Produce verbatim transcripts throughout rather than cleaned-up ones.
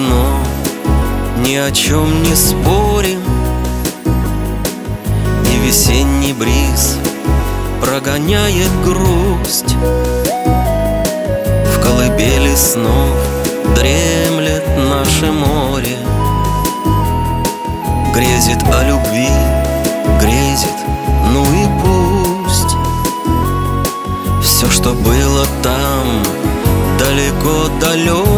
давно ни о чем не спорим, и весенний бриз прогоняет грусть. В колыбели снов дремлет наше море, грезит о любви, грезит, ну и пусть. Все, что было там, далеко-далеко,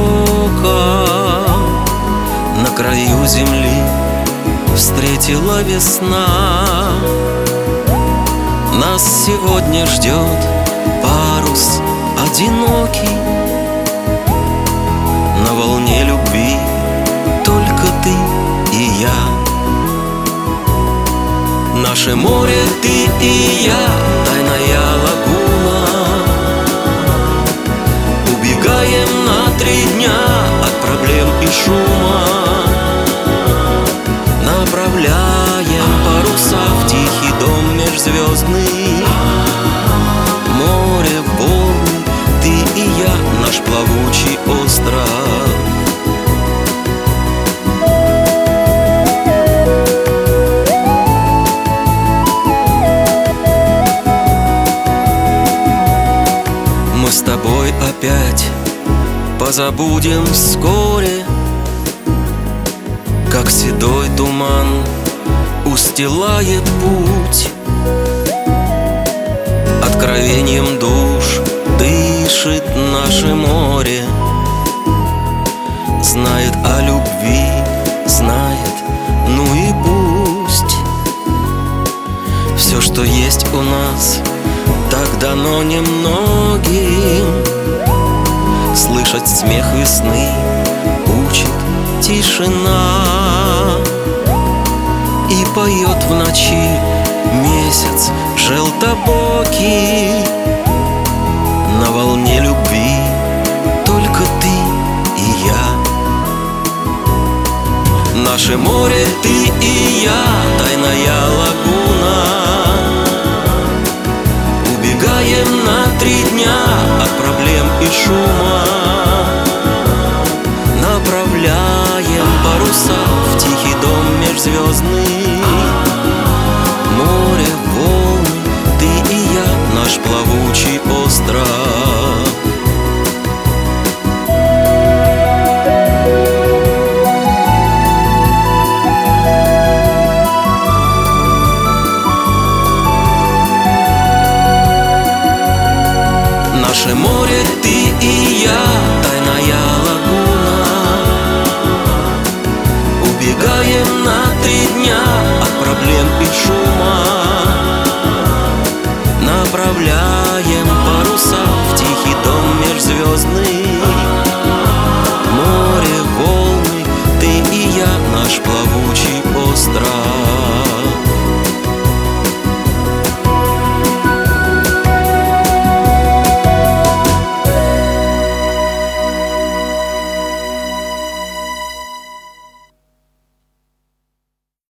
на краю земли встретила весна. Нас сегодня ждет парус одинокий, на волне любви только ты и я. Наше море, ты и я, тайная лагуна. Убегаем на три дня от проблем и шума, направляем паруса в тихий дом межзвездный. Море, волны, ты и я, наш плавучий остров. Мы с тобой опять позабудем вскоре, как седой туман устилает путь. Откровением душ дышит наше море, знает о любви, знает, ну и пусть. Все, что есть у нас, так дано немногим. Слышать смех весны учит тишина, и поет в ночи месяц желтобокий. На волне любви только ты и я. Наше море, ты и я, тайная лагуна. Убегаем на три дня от проблем и шума, направляем паруса в тихий дом межзвездный. Море, волны, ты и я, наш плавучий остров. Наше море, ты и я, тайная лагуна. Убегаем на три дня от проблем и шума,